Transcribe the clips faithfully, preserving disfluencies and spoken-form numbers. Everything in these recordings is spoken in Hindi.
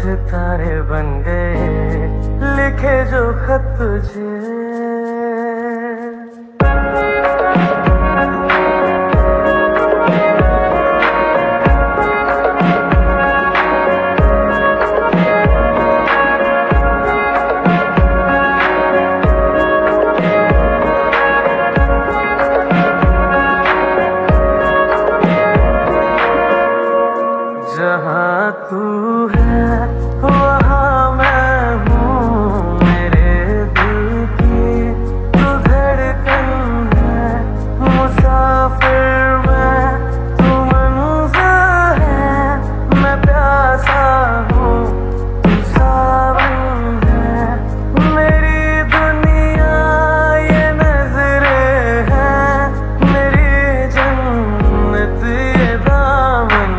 सितारे बन गए लिखे जो खत तुझे। जहाँ तू है वहाँ मैं हूँ, मेरे दिल की तू धड़कन है। मुसाफिर मैं तू मंज़िल है, मैं प्यासा हूँ तू सावन है। मेरी दुनिया ये नज़रें हैं, मेरी जन्नत ये दामन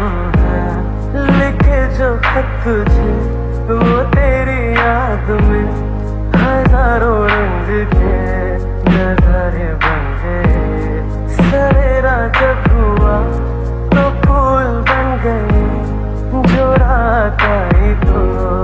जो खत तुझे वो तेरी याद में हजारों रंग के नजारे बन गए। सवेरा जब हुआ तो फूल बन गए, जो रात आई तो